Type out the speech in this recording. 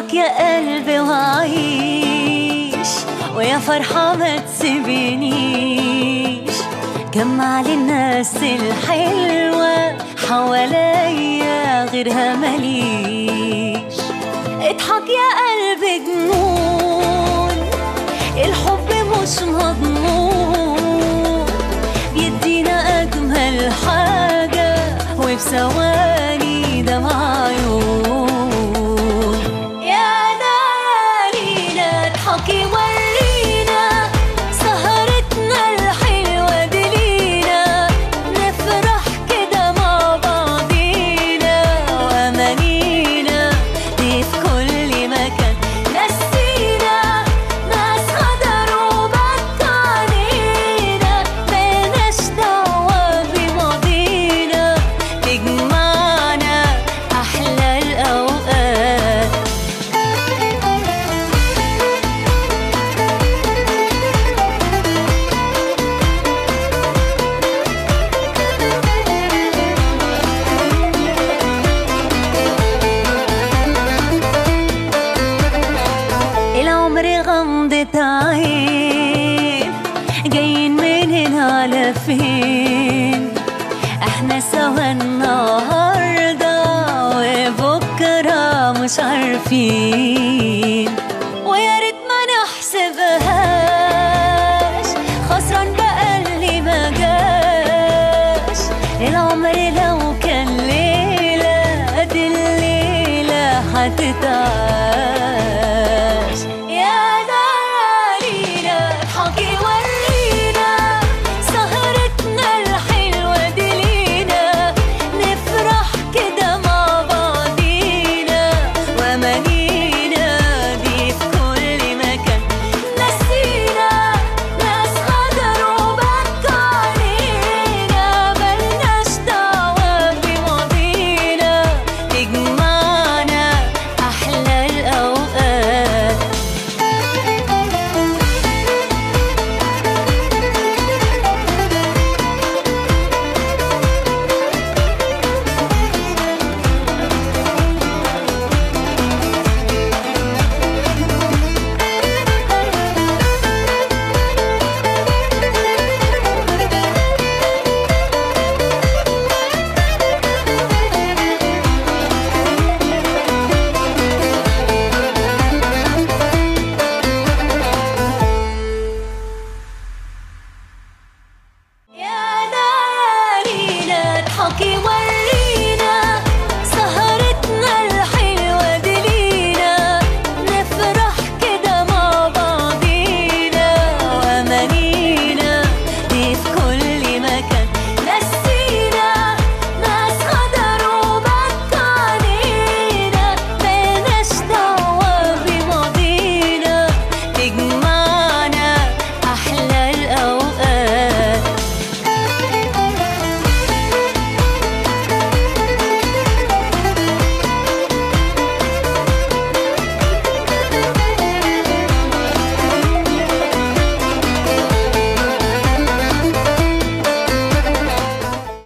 اضحك يا قلبي وعيش، ويا فرحة ما تسيبنيش. جمع للناس الحلوة حواليا غيرها مليش. اضحك يا قلبي جنون، الحب مش مضمون، بيدينا أجمل حاجة وبثواني دمع عيون. يا ليالينا اضحكي ورينا سهرتنا الحلوة دي لينا، نفرح كده مع بعضينا وأمانينا دي في كل مكان. نسينا ناس غدروا بطانينا، ملناش دعوة بماضينا، تجمعنا أحلى الأوقات. العمر غمضة عين، جايين منين على فين؟ احنا سوا النهاردة وبكرة مش عارفين.